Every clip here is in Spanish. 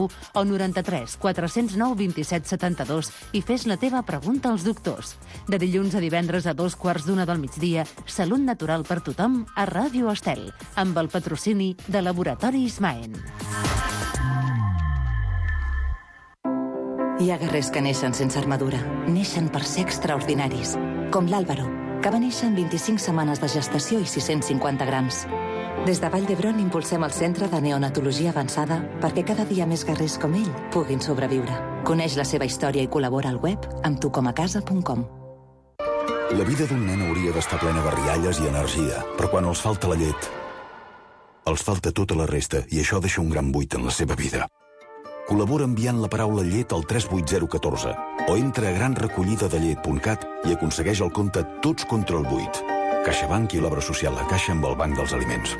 71 o 93 409 27 72 i fes la teva pregunta als doctors. De dilluns a divendres a 2:15 del migdia, Salut Natural per tothom a Ràdio Estel, amb el patrocini de Laboratoris Maen. Hi ha guerrers que neixen sense armadura. Neixen per ser extraordinaris. Com l'Àlvaro, que va néixer en 25 setmanes de gestació i 650 grams. Des de Vall d'Hebron impulsem el Centre de Neonatologia Avançada perquè cada dia més guerrers com ell puguin sobreviure. Coneix la seva història i col·labora al web amb tucomacasa.com. La vida d'un nen hauria d'estar plena de rialles i energia, però quan els falta la llet, els falta tota la resta i això deixa un gran buit en la seva vida. Col·labora enviant la paraula llet al 38014 o entra a granrecollidadallet.cat i aconsegueix el compte Tots contra el buit. CaixaBank i l'obra social La Caixa amb el Banc dels Aliments.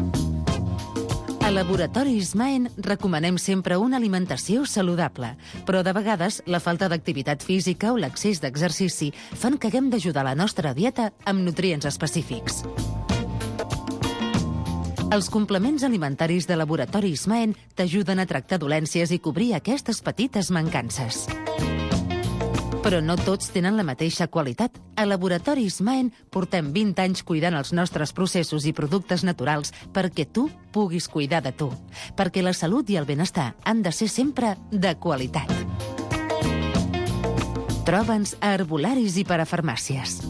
A Laboratoris Maen recomanem sempre una alimentació saludable, però de vegades la falta d'activitat física o l'excés d'exercici fan que haguem d'ajudar la nostra dieta amb nutrients específics. Els complements alimentaris de Laboratoris Maen t'ajuden a tractar dolències i cobrir aquestes petites mancances. Però no tots tenen la mateixa qualitat. A Laboratoris Maen portem 20 anys cuidant els nostres processos i productes naturals perquè tu puguis cuidar de tu. Perquè la salut i el benestar han de ser sempre de qualitat. Troba'ns a herbolaris i parafarmàcies.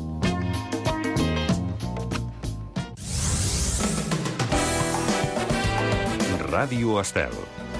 Ràdio Estel.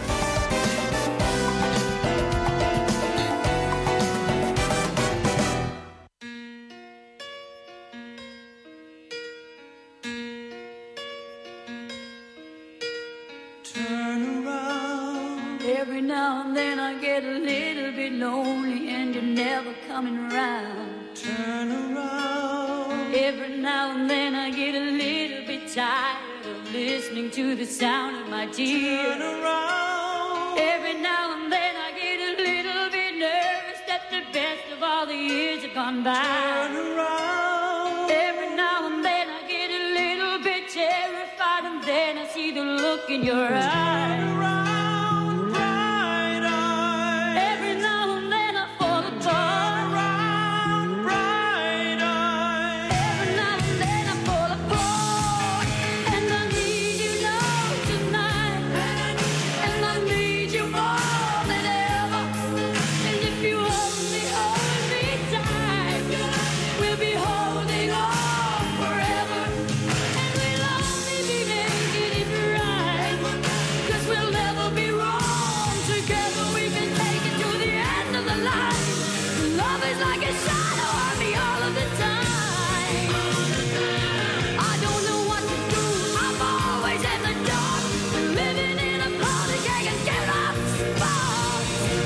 Turn around. Every now and then I get a little bit lonely and you're never coming around. Turn around. Every now and then I get a little bit tired of listening to the sound of my tears. Turn around. Every now and then I get a little bit nervous that the best of all the years have gone by. Turn around. Every now and then I get a little bit terrified and then I see the look in your eyes. Turn around, bright eyes. Every now and then I fall apart. Turn around, bright eyes. Every now and then I fall apart. And I need you now tonight. And I need you more than ever. And if you hold me tight, we'll be holding on forever. And we'll only be making it right, 'cause we'll never be wrong together. We've been taken to the end of the line. Love is like a shadow on me all of the time. I don't know what to do. I'm always in the dark, living in a closet, can't get off the spot.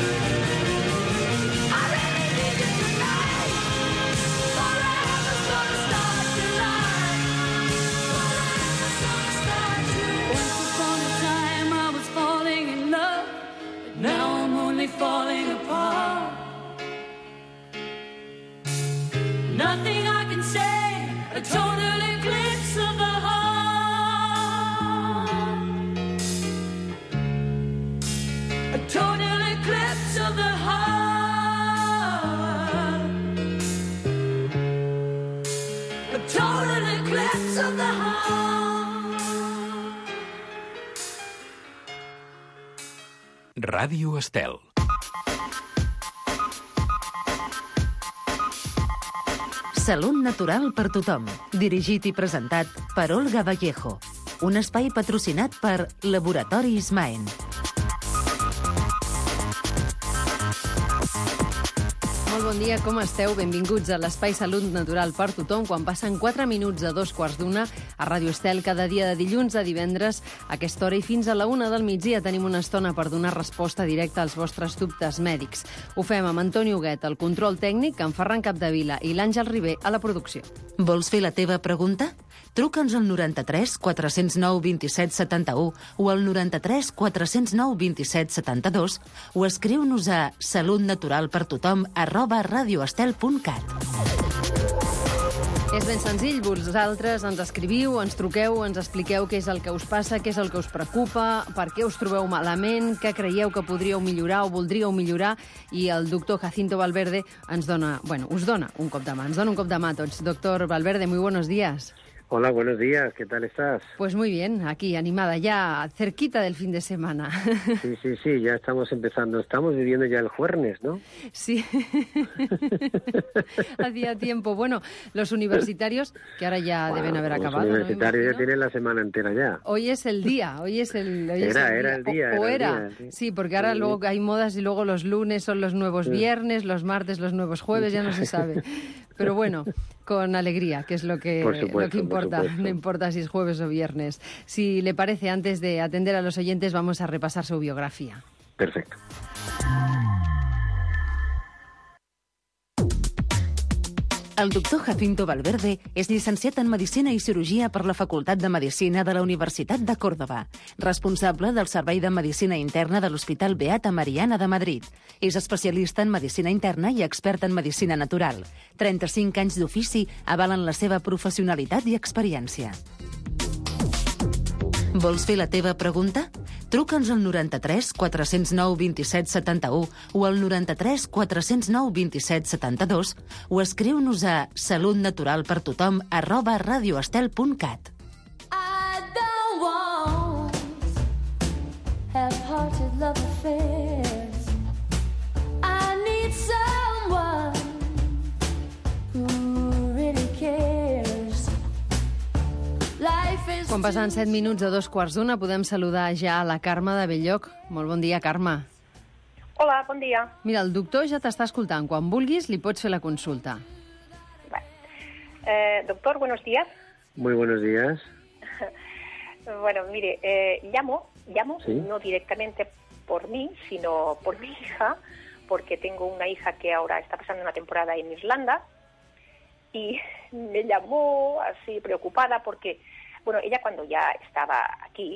I really need you tonight. Forever's gonna start tonight. Forever's gonna start tonight. Once upon a time I was falling in love, but now I'm only falling apart. Nothing I can say, a total eclipse of the heart. A total eclipse of the heart. A total eclipse of the heart. Ràdio Estel. Salut Natural per tothom, dirigit i presentat per Olga Vallejo. Un espai patrocinat per Laboratoris Maen. Molt bon dia, com esteu? Benvinguts a l'Espai Salut Natural per tothom, quan passen 4 minuts a 2:15 a Ràdio Estel, cada dia de dilluns a divendres a aquesta hora i fins a la 1 del migdia tenim una estona per donar resposta directa als vostres dubtes mèdics. Ho fem amb Antoni Huguet, al control tècnic, en Ferran Capdevila i l'Àngel Ribé a la producció. Vols fer la teva pregunta? Truca'ns al 93 409 27 71 o al 93 409 27 72 o escriu-nos a salutnaturalpertothom@radioestel.cat. És ben senzill, vosaltres ens escriviu, ens truqueu, ens expliqueu què és el que us passa, què és el que us preocupa, per què us trobeu malament, què creieu que podríeu millorar o voldríeu millorar, i el doctor Jacinto Valverde us dona un cop de mà. Ens dona un cop de mà a tots. Doctor Valverde, muy buenos días. Hola, buenos días, ¿qué tal estás? Pues muy bien, aquí animada, ya cerquita del fin de semana. Sí, ya estamos empezando, estamos viviendo ya el jueves, ¿no? Sí, hacía tiempo. Bueno, los universitarios, que ahora ya deben haber acabado. Los universitarios ya tienen la semana entera ya. Hoy es el día, Era el día. Sí, porque ahora luego hay modas y luego los lunes son los nuevos viernes, los martes los nuevos jueves, ya no se sabe. Pero bueno, con alegría, que es lo que importa. No importa si es jueves o viernes. Si le parece, antes de atender a los oyentes, vamos a repasar su biografía. Perfecto. El doctor Jacinto Valverde és llicenciat en Medicina i Cirurgia per la Facultat de Medicina de la Universitat de Còrdova, responsable del Servei de Medicina Interna de l'Hospital Beata Mariana de Madrid. És especialista en Medicina Interna i expert en Medicina Natural. 35 anys d'ofici avalen la seva professionalitat i experiència. Vols fer la teva pregunta? Truca'ns al 93 409 27 71 o al 93 409 27 72 o escriu-nos a salutnaturalpertothom@radioestel.cat. I don't want half-hearted love affairs. I need someone who really cares. Life is Quan passen 7 minuts de 2:15, podem saludar ja a la Carme de Belllloc. Molt bon dia, Carme. Hola, bon dia. Mira, el doctor ja t'està escoltant. Quan vulguis, li pots fer la consulta. Bueno. Doctor, buenos días. Muy buenos días. Bueno, mire, llamo ¿Sí? no directamente por mí, sino por mi hija, porque tengo una hija que ahora está pasando una temporada en Irlanda y me llamó así preocupada porque, bueno, ella cuando ya estaba aquí,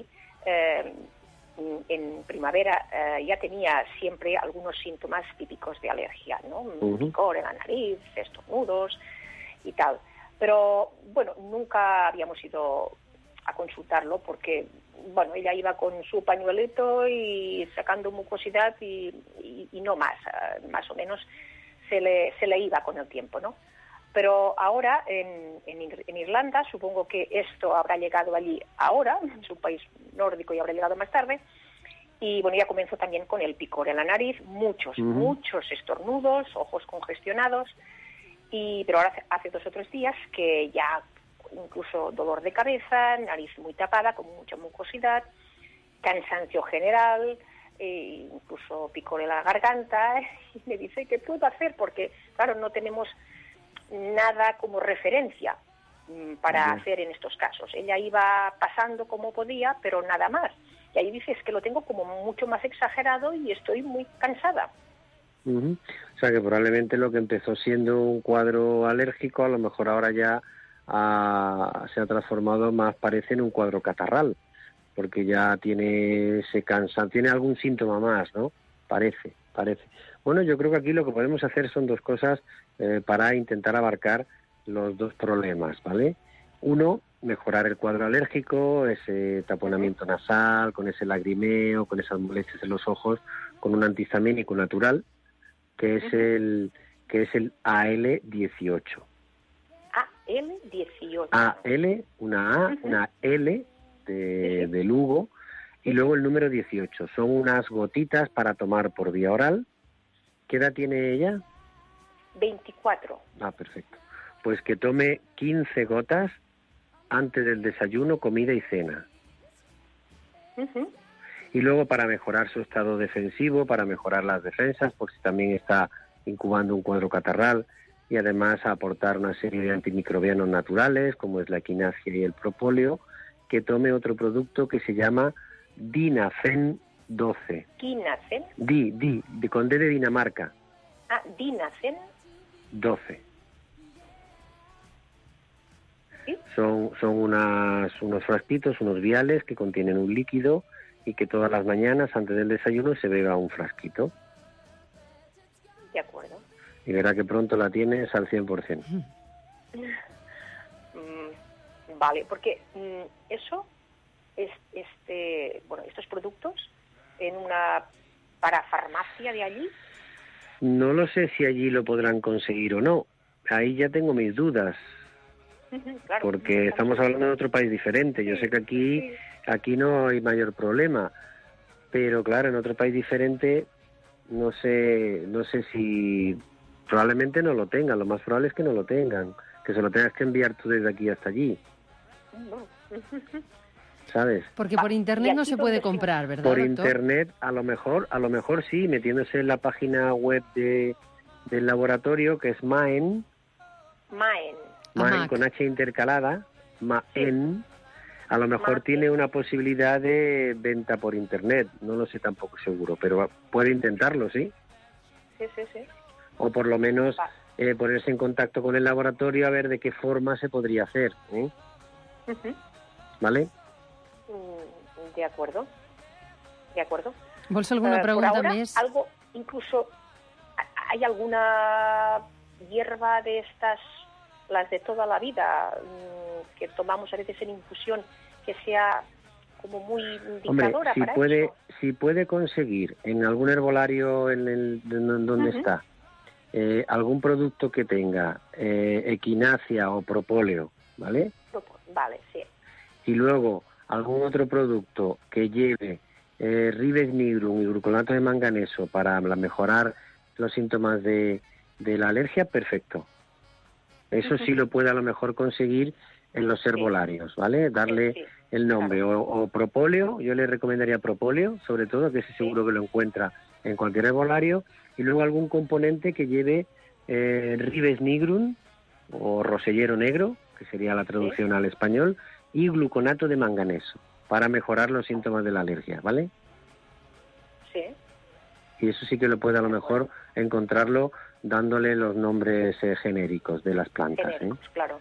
en primavera, ya tenía siempre algunos síntomas típicos de alergia, ¿no? Un picor en la nariz, estornudos y tal. Pero, bueno, nunca habíamos ido a consultarlo porque, bueno, ella iba con su pañuelito y sacando mucosidad y no más, más o menos se le iba con el tiempo, ¿no? Pero ahora en Irlanda, supongo que esto habrá llegado allí ahora, es un país nórdico y habrá llegado más tarde, y bueno, ya comenzó también con el picor en la nariz, muchos estornudos, ojos congestionados, pero ahora hace 2 o 3 días que ya incluso dolor de cabeza, nariz muy tapada, con mucha mucosidad, cansancio general, incluso picor en la garganta, y me dice, ¿qué puedo hacer? Porque, claro, no tenemos nada como referencia para hacer en estos casos. Ella iba pasando como podía, pero nada más. Y ahí dice, es que lo tengo como mucho más exagerado y estoy muy cansada. O sea que probablemente lo que empezó siendo un cuadro alérgico, a lo mejor ahora ya se ha transformado más, parece, en un cuadro catarral, porque ya tiene tiene algún síntoma más, ¿no? Parece. Bueno, yo creo que aquí lo que podemos hacer son 2 cosas para intentar abarcar los 2 problemas, ¿vale? Uno, mejorar el cuadro alérgico, ese taponamiento nasal, con ese lagrimeo, con esas molestias en los ojos, con un antihistamínico natural, que es el AL18. AL18. AL, una A, una L de Lugo, y luego el número 18. Son unas gotitas para tomar por vía oral. ¿Qué edad tiene ella? 24. Ah, perfecto. Pues que tome 15 gotas antes del desayuno, comida y cena. Y luego, para mejorar su estado defensivo, para mejorar las defensas, por si también está incubando un cuadro catarral, y además aportar una serie de antimicrobianos naturales, como es la equinacia y el propóleo, que tome otro producto que se llama Dinacen 12. ¿Dinacen? Con D de Dinamarca. Ah, Dinacen 12. ¿Sí? Son unos frasquitos, unos viales que contienen un líquido y que todas las mañanas antes del desayuno se beba un frasquito. De acuerdo. Y verá que pronto la tienes al 100%. Vale, porque estos productos en una parafarmacia de allí. No lo sé si allí lo podrán conseguir o no. Ahí ya tengo mis dudas. Claro, porque estamos hablando de otro país diferente. Yo sé que aquí no hay mayor problema, pero claro, en otro país diferente no sé si probablemente no lo tengan. Lo más probable es que no lo tengan, que se lo tengas que enviar tú desde aquí hasta allí. ¿Sabes? Porque por internet no se puede comprar, ¿verdad, Por doctor? internet a lo mejor sí, metiéndose en la página web del laboratorio, que es Maen con H intercalada, Maen, a lo mejor tiene una posibilidad de venta por internet, no lo sé tampoco seguro, pero puede intentarlo, ¿sí? Sí. O por lo menos ponerse en contacto con el laboratorio a ver de qué forma se podría hacer, ¿eh? ¿Vale? De acuerdo. ¿Vols alguna pregunta por ahora, més? Algo, incluso, ¿hay alguna hierba de estas, las de toda la vida, que tomamos a veces en infusión, que sea como muy indicadora para eso? Si puede conseguir en algún herbolario donde está algún producto que tenga equinacia o propóleo, ¿vale? Vale, sí. Y luego algún otro producto que lleve Ribes nigrum y gluconato de manganeso para mejorar los síntomas de la alergia, perfecto. Eso sí lo puede a lo mejor conseguir en los herbolarios, ¿vale? Darle el nombre, o propóleo, yo le recomendaría propóleo, sobre todo, que ese seguro que lo encuentra en cualquier herbolario, y luego algún componente que lleve Ribes nigrum o rosellero negro, que sería la traducción al español, y gluconato de manganeso, para mejorar los síntomas de la alergia, ¿vale? Sí. Y eso sí que lo puede a lo mejor encontrarlo dándole los nombres genéricos de las plantas. Genéricos, claro.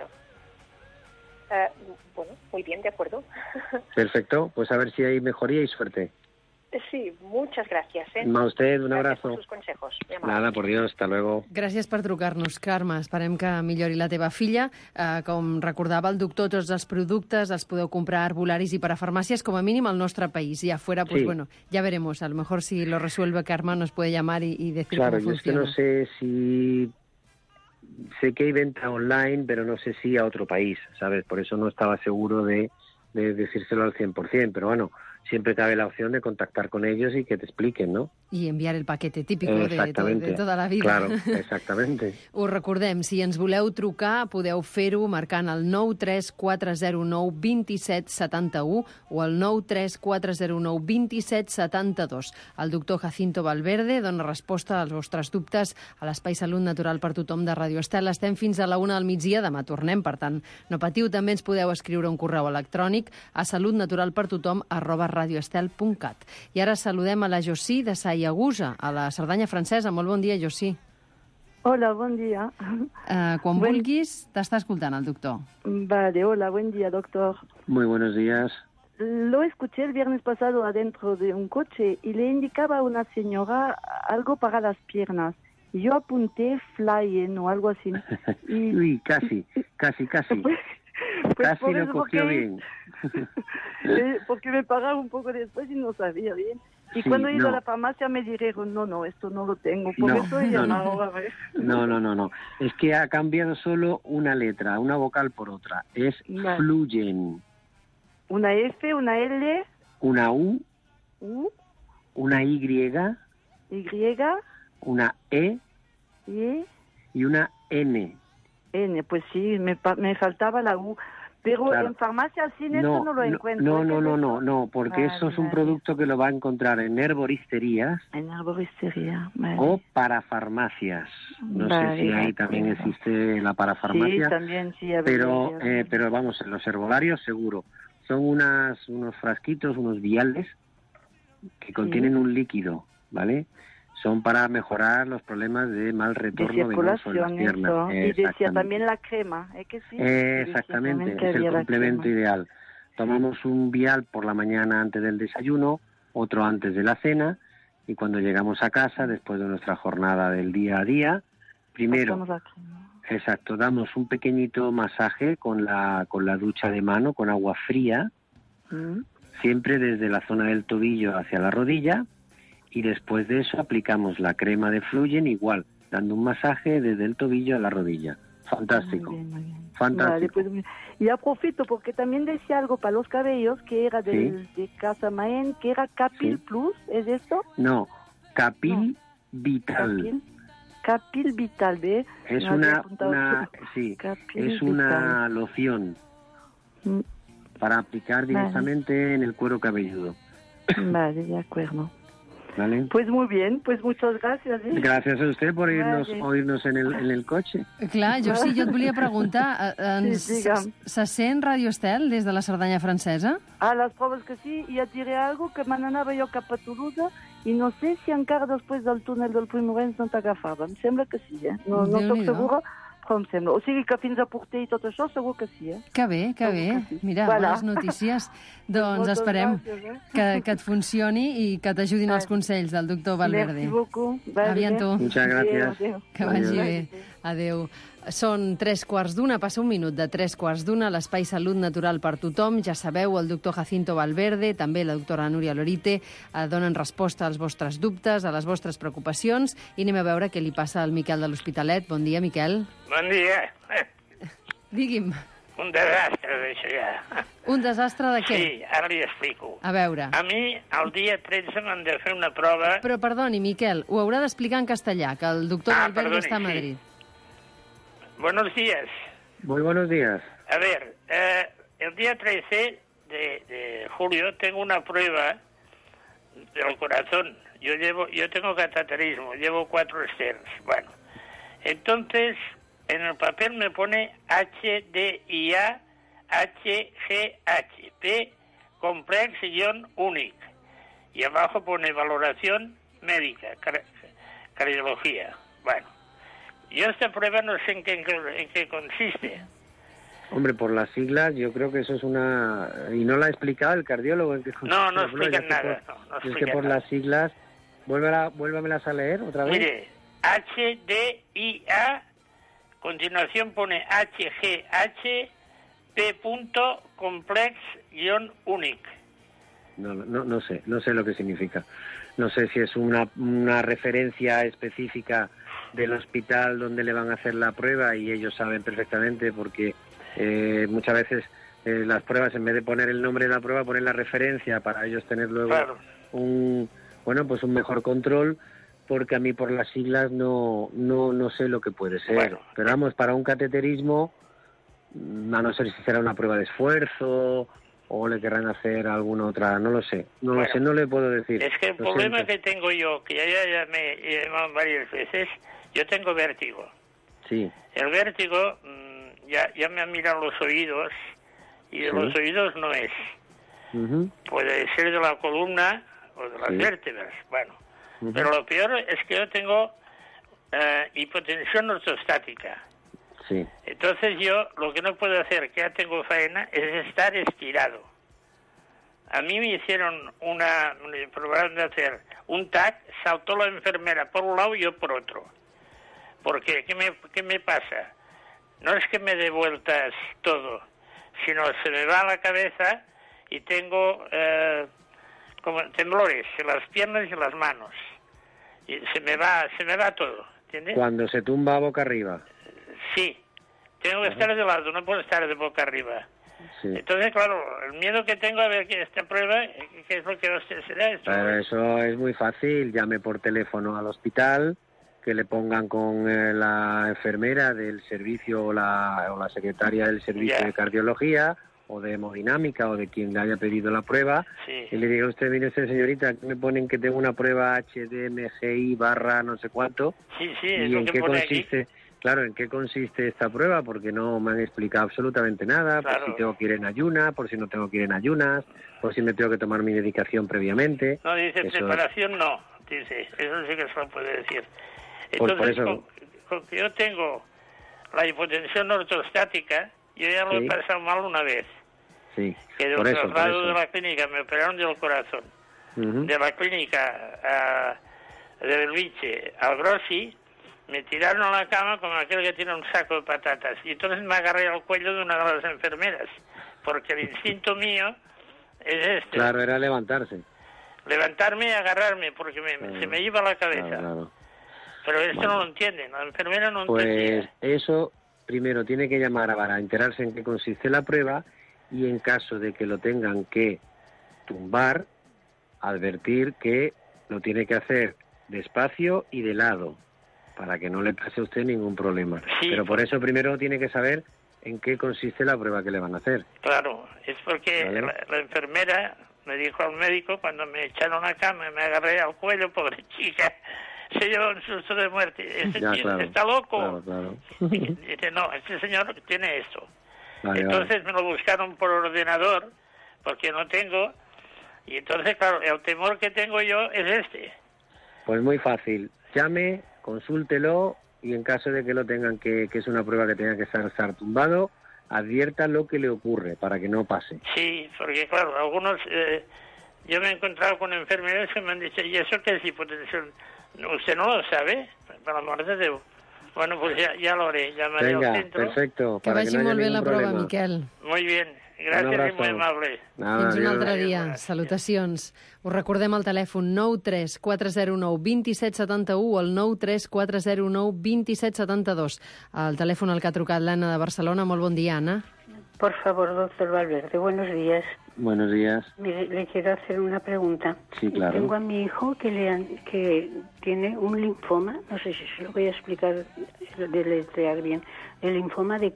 Bueno, muy bien, de acuerdo. Perfecto, pues a ver si hay mejoría y suerte. Sí, muchas gracias. A usted, un abrazo. Gracias por sus consejos. Nada, por Dios, hasta luego. Gràcies per trucar-nos, Carme. Esperem que millori la teva filla. Com recordava el doctor, tots els productes els podeu comprar a herbolaris i parafarmàcies, com a mínim al nostre país. Y afuera, pues bueno, ya veremos. A lo mejor si lo resuelve Carme nos puede llamar y decir cómo funciona. Claro, yo es que no sé si... Sé que hay venta online, pero no sé si a otro país, ¿sabes? Por eso no estaba seguro de decírselo al 100%, pero bueno, siempre cabe la opción de contactar con ellos y que te expliquen, ¿no? I enviar el paquete típico de tota la vida. Claro, exactamente. Us recordem, si ens voleu trucar, podeu fer-ho marcant el 93409 2771 o el 93409 2772. El doctor Jacinto Valverde dona resposta als vostres dubtes a l'Espai Salut Natural per Tothom de Radio Estel. Estem fins a la 1 del migdia, demà tornem, per tant, no patiu. També ens podeu escriure un correu electrònic a salutnaturalpertothom@radioestel.cat. I ara saludem a la Josí de Sayagusa, a la Cerdanya francesa. Molt bon dia, Josí. Hola, buen día. Quan vulguis, t'està escoltant el doctor. Vale, hola, buen día, doctor. Muy buenos días. Lo escuché el viernes pasado adentro de un coche y le indicaba a una señora algo para las piernas. Y yo apunté Flyen o algo así. Y... Uy, casi. Pues casi lo cogió bien. Porque me pagaba un poco después y no sabía bien. Y cuando he ido a la farmacia me dijeron, no, esto no lo tengo. Por eso he llamado a ver. No. Es que ha cambiado solo una letra, una vocal por otra. Es Fluyen. Una F, una L. Una U. Una Y. Una E. Y una N. Pues sí, me faltaba la U. Pero claro. En farmacia sin esto no lo encuentro. No, porque eso es un producto que lo va a encontrar en herboristerías. En herboristería, vale. O parafarmacias. No sé si ahí también existe la parafarmacia. Sí, también sí. Pero vamos, en los herbolarios seguro. Son unos frasquitos, unos viales que contienen un líquido, ¿vale? Son para mejorar los problemas de mal retorno venoso en las piernas. Y decía también la crema, ¿eh? Que sí. Exactamente, es el complemento ideal. Tomamos un vial por la mañana antes del desayuno, otro antes de la cena, y cuando llegamos a casa, después de nuestra jornada del día a día, primero Exacto, damos un pequeñito masaje con la ducha de mano, con agua fría, siempre desde la zona del tobillo hacia la rodilla, y después de eso aplicamos la crema de Fluyen igual, dando un masaje desde el tobillo a la rodilla. Fantástico. Muy bien. Fantástico. Vale, pues, y aprofito porque también decía algo para los cabellos que era de Casa Maen, que era Capil Plus, ¿es esto? No, Capil Vital. Capil Vital, ¿ve? Es Capil una loción para aplicar directamente en el cuero cabelludo. Vale, de acuerdo. ¿Vale? Pues muy bien, pues muchas gracias. Gràcies a usted por oírnos en el cotxe. Clar, jo et volia preguntar, se sent Radio Estel des de la Cerdanya francesa? Ah, les proves que sí, i et diré algo que me n'anava jo cap a Toulouse i no sé si encara després del túnel del Primorens no t'agafava. Em sembla que sí, No soc segura, però em sembla. O sigui que fins a Porter i tot això segur que sí, Que bé, que bé. Mira, bones notícies. Doncs esperem que et funcioni i que t'ajudin els consells del doctor Valverde. Merci beaucoup. A bientôt. Muchas gracias. Que vagi bé. Adéu. Són 3:15, passa un minut de 3:15, l'Espai Salut Natural per tothom. Ja sabeu, el doctor Jacinto Valverde, també la doctora Núria Lorite, donen resposta als vostres dubtes, a les vostres preocupacions, i anem a veure què li passa al Miquel de l'Hospitalet. Bon dia, Miquel. Bon dia. Digui'm. Un desastre, d'això ja. Un desastre de què? Sí, ara li explico. A veure. A mi, el dia 13 m'han de fer una prova... Però perdoni, Miquel, ho haurà d'explicar en castellà, que el doctor Valverde està a Madrid. Sí. Buenos días. Muy buenos días. A ver, el día 13 de julio tengo una prueba del corazón. Yo tengo cateterismo, llevo 4 stents. Bueno, entonces en el papel me pone HDIA HGH, P complex-únic. Y abajo pone valoración médica, cardiología. Bueno. Yo esta prueba no sé en qué consiste. Hombre, por las siglas, yo creo que eso es una... ¿Y no la ha explicado el cardiólogo en qué consiste? No, no explican nada. Es que por las siglas... Vuélvamelas a leer otra vez. Mire, HDIA, continuación pone HGH, P. complex-únic. No sé lo que significa. No sé si es una referencia específica del hospital donde le van a hacer la prueba y ellos saben perfectamente porque muchas veces las pruebas, en vez de poner el nombre de la prueba, ponen la referencia para ellos tener luego un mejor control, porque a mí por las siglas no sé lo que puede ser. Bueno, pero vamos, para un cateterismo, a no ser si será una prueba de esfuerzo o le querrán hacer alguna otra, no lo sé, no le puedo decir. Es que el problema que tengo yo, que ya me he llamado varias veces, yo tengo vértigo. Sí. El vértigo, ya me han mirado los oídos, y de los oídos no es. Puede ser de la columna o de las vértebras, bueno. Pero lo peor es que yo tengo hipotensión ortostática. Sí. Entonces yo lo que no puedo hacer, que ya tengo faena, es estar estirado. A mí me probaron de hacer un TAC, saltó la enfermera por un lado y yo por otro. ¿Por qué? ¿Qué me pasa? No es que me dé vueltas todo, sino se me va a la cabeza y tengo como temblores en las piernas y en las manos. Y se me va todo, ¿entiendes? Cuando se tumba boca arriba. Sí, tengo que estar de lado, no puedo estar de boca arriba. Sí. Entonces, claro, el miedo que tengo a ver que esta prueba, ¿qué es lo que será esto? Pero eso es muy fácil, llame por teléfono al hospital, que le pongan con la enfermera del servicio o la secretaria del servicio de cardiología o de hemodinámica o de quien le haya pedido la prueba, y le diga a usted, mire usted, señorita, aquí me ponen que tengo una prueba HDMGI / no sé cuánto, y en qué consiste... Aquí. Claro, ¿en qué consiste esta prueba? Porque no me han explicado absolutamente nada, por si tengo que ir en ayunas, por si no tengo que ir en ayunas, por si me tengo que tomar mi medicación previamente. No, dice preparación no, dice, eso sí que se lo puede decir. Entonces, con que yo tengo la hipotensión ortostática, yo ya lo he pasado mal una vez. Sí, que del traslado de la clínica me operaron del corazón. De la clínica de Belviche al Grossi, me tiraron a la cama como aquel que tiene un saco de patatas. Y entonces me agarré al cuello de una de las enfermeras, porque el instinto mío es este. Claro, era levantarse. Levantarme y agarrarme, porque se me iba la cabeza. Claro. Pero esto no lo entienden, la enfermera no entendía. Pues eso, primero tiene que llamar para enterarse en qué consiste la prueba y en caso de que lo tengan que tumbar, advertir que lo tiene que hacer despacio y de lado, para que no le pase a usted ningún problema. Sí. Pero por eso primero tiene que saber en qué consiste la prueba que le van a hacer. Claro, es porque ¿vale? la enfermera me dijo al médico cuando me echaron a la cama y me agarré al cuello, pobre chica, se llevó un susto de muerte. Ese tío está loco. Claro. Y dice, no, este señor tiene esto. Vale, entonces me lo buscaron por ordenador, porque no tengo, y entonces, claro, el temor que tengo yo es este. Pues muy fácil, llame, consúltelo y en caso de que lo tengan que es una prueba que tenga que estar tumbado, advierta lo que le ocurre para que no pase. Sí, porque claro, algunos, yo me he encontrado con enfermeras que me han dicho, ¿y eso qué es hipotensión? ¿Usted no lo sabe? Para la muerte de... Bueno, pues ya lo haré, llamaré al centro. Perfecto. Que vagi molt bé la prova, Miquel. Muy bien, gràcies i molt amable. Fins un altre dia. Salutacions. Us recordem el telèfon 93 409 2771 o el 93 409 2772. El telèfon al que ha trucat l'Anna de Barcelona. Molt bon dia, Anna. Por favor, doctor Valverde, buenos días. Buenos días. Mire, le quiero hacer una pregunta. Sí, claro. Tengo a mi hijo que tiene un linfoma, no sé si se lo voy a explicar, deletrear bien, el linfoma de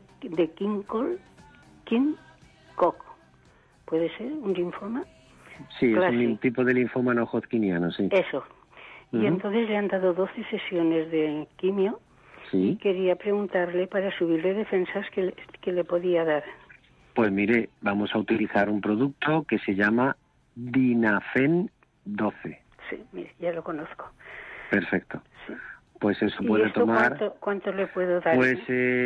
King-Cock. ¿Puede ser un linfoma? Sí, es un tipo de linfoma no hodgkiniano, sí. Eso. Y entonces le han dado 12 sesiones de quimio y quería preguntarle para subirle defensas que le podía dar. Pues mire, vamos a utilizar un producto que se llama Dinafen 12. Sí, mire, ya lo conozco. Perfecto. Sí. Pues eso ¿Y puede esto tomar... ¿Cuánto le puedo dar? Pues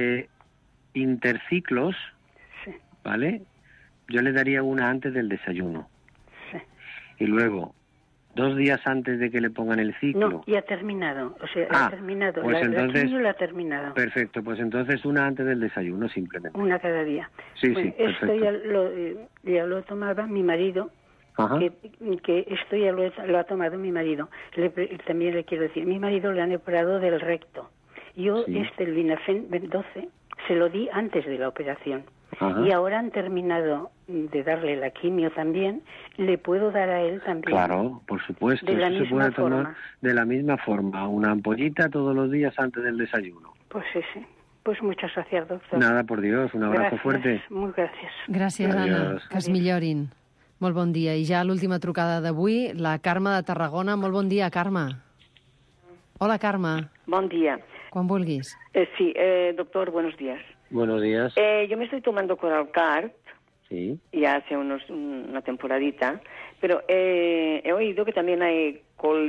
interciclos, ¿vale? Yo le daría una antes del desayuno. Sí. Y luego, 2 días antes de que le pongan el ciclo... No, ya ha terminado. O sea, ha terminado. Pues la quimio la ha terminado. Perfecto, pues entonces una antes del desayuno simplemente. Una cada día. Sí, bueno, sí, perfecto. Esto ya lo tomaba mi marido. Que esto ya lo ha tomado mi marido. También le quiero decir, mi marido le han operado del recto. Yo el Dinafen 12 se lo di antes de la operación. Y ahora han terminado de darle la quimio también, le puedo dar a él también. Claro, por supuesto. De la Eso misma se puede tomar forma. de la misma forma, una ampollita todos los días antes del desayuno. Pues sí. Pues muchas gracias, doctor. Nada, por Dios, un abrazo fuerte. Muy gracias. Gràcies, Anna. Que es millorin. Molt bon dia. I ja l'última trucada d'avui, la Carme de Tarragona. Molt bon dia, Carme. Hola, Carme. Buen día. Quan vulguis. Sí, doctor, buenos días. Buenos días. Yo me estoy tomando Coralcart, ya hace una temporadita, pero he oído que también hay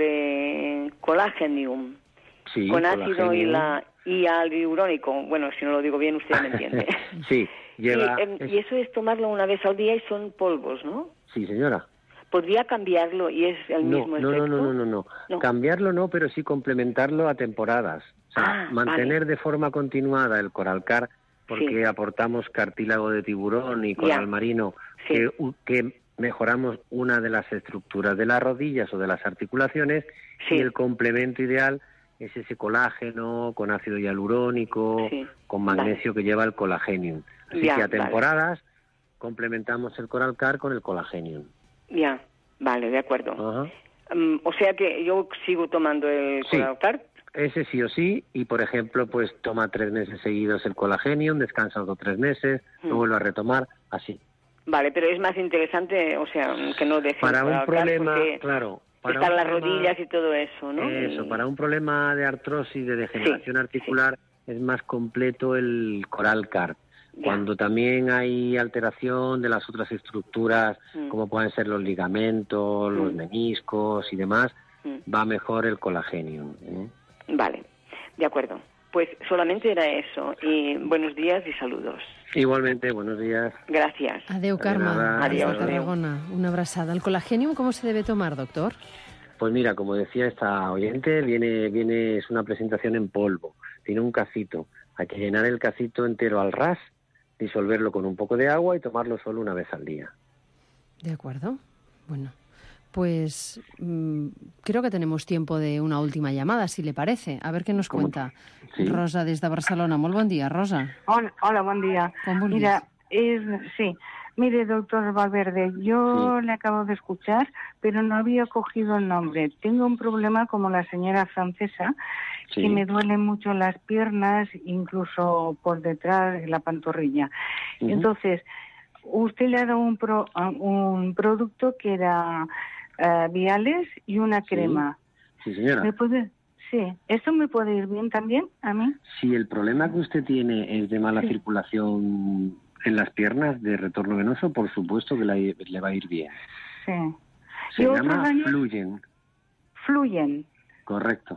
Colagenium, con ácido hialurónico. Bueno, si no lo digo bien, usted me entiende. Sí, lleva... Y eso es tomarlo una vez al día y son polvos, ¿no? Sí, señora. ¿Podría cambiarlo y es el mismo efecto? No. Cambiarlo no, pero sí complementarlo a temporadas. O sea, mantener de forma continuada el Coralcart, porque aportamos cartílago de tiburón y coral marino, que mejoramos una de las estructuras de las rodillas o de las articulaciones, y el complemento ideal es ese colágeno con ácido hialurónico, con magnesio que lleva el Colagenium. Así que a temporadas complementamos el Coralcart con el Colagenium. Ya, vale, de acuerdo. O sea que yo sigo tomando el Coralcart. Ese sí o sí, y por ejemplo, pues toma 3 meses seguidos el Colagenium, descansa 2 o 3 meses, lo vuelve a retomar, así. Vale, pero es más interesante, o sea, que no deje para un problema, están las rodillas y todo eso, ¿no? Eso, para un problema de artrosis, de degeneración articular, es más completo el Coralcart. Cuando también hay alteración de las otras estructuras, como pueden ser los ligamentos, los meniscos y demás, va mejor el Colagenium. Vale, de acuerdo. Pues solamente era eso. Y buenos días y saludos. Igualmente, buenos días. Gracias. Adeu, Carme. Adiós. Tarragona. Una abraçada. El Colagenium, ¿cómo se debe tomar, doctor? Pues mira, como decía esta oyente, es una presentación en polvo, tiene un cacito. Hay que llenar el cacito entero al ras, disolverlo con un poco de agua y tomarlo solo una vez al día. De acuerdo. Bueno, pues creo que tenemos tiempo de una última llamada, si le parece. A ver qué nos cuenta. Sí. Rosa, des de Barcelona. Molt bon dia, Rosa. Hola, buen día. Mira, sí. Mire, doctor Valverde, yo le acabo de escuchar, pero no había cogido el nombre. Tengo un problema como la señora francesa, que me duelen mucho las piernas, incluso por detrás de la pantorrilla. Entonces, usted le ha dado un producto que era viales y una crema. Sí, señora. Sí, ¿esto me puede ir bien también a mí? Si el problema que usted tiene es de mala circulación en las piernas, de retorno venoso, por supuesto que le va a ir bien. Sí. Se llama Fluyen. Fluyen. Correcto.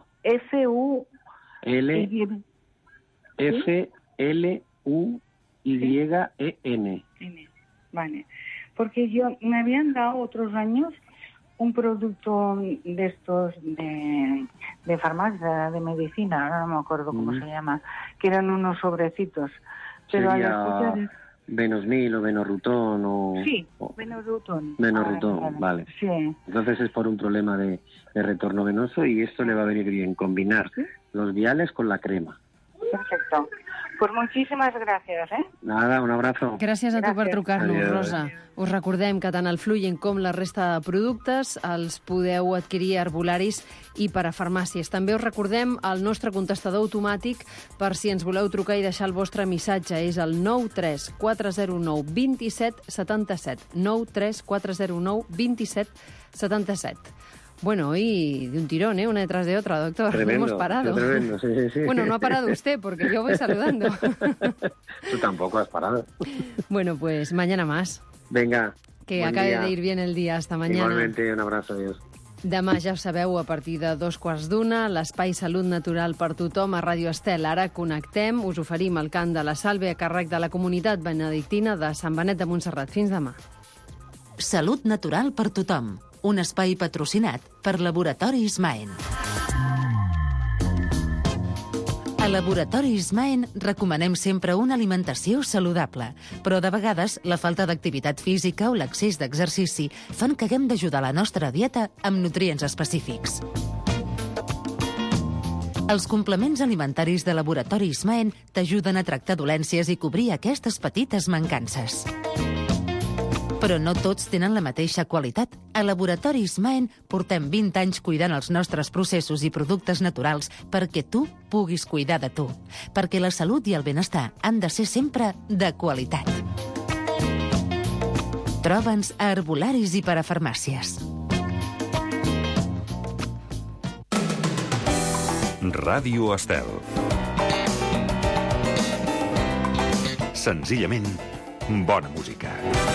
F-L-U-Y-E-N. Vale. Porque me habían dado otros años un producto de estos de farmacia, de medicina, ahora no me acuerdo cómo se llama, que eran unos sobrecitos. Pero sería Venosmil o Venorrutón o... Sí, Venorrutón. Venorrutón, vale. Sí. Entonces es por un problema de retorno venoso y esto le va a venir bien, combinar los viales con la crema. Perfecto. Pues muchísimas gràcies, Nada, un abrazo. Gràcies a tu per trucar-nos, Rosa. Us recordem que tant el Fluyen com la resta de productes els podeu adquirir a herbolaris i per a farmàcies. També us recordem el nostre contestador automàtic per si ens voleu trucar i deixar el vostre missatge. És el 93 409 27 77. 93 409 27 77. Bueno, hoy de un tirón, una detrás de otra, doctor. Tremendo, hemos parado. Tremendo, sí. Bueno, no ha parado usted, porque yo voy saludando. Tú tampoco has parado. Bueno, pues mañana más. Venga. Que acabe de ir bien el día. Hasta mañana. Igualmente, un abrazo, adiós. Demà, ja ho sabeu, a partir de 2:15, l'Espai Salut Natural per tothom a Ràdio Estel. Ara connectem, us oferim el cant de la Salve a càrrec de la comunitat benedictina de Sant Benet de Montserrat. Fins demà. Salut Natural per tothom. Un espai patrocinat per Laboratoris Maen. A Laboratoris Maen recomanem sempre una alimentació saludable, però de vegades la falta d'activitat física o l'excés d'exercici fan que haguem d'ajudar la nostra dieta amb nutrients específics. Els complements alimentaris de Laboratoris Maen t'ajuden a tractar dolències i cobrir aquestes petites mancances. Però no tots tenen la mateixa qualitat. A Laboratoris Maen portem 20 anys cuidant els nostres processos i productes naturals perquè tu puguis cuidar de tu. Perquè la salut i el benestar han de ser sempre de qualitat. Troba'ns a herbolaris i per a farmàcies. Ràdio Estel. Senzillament, bona música.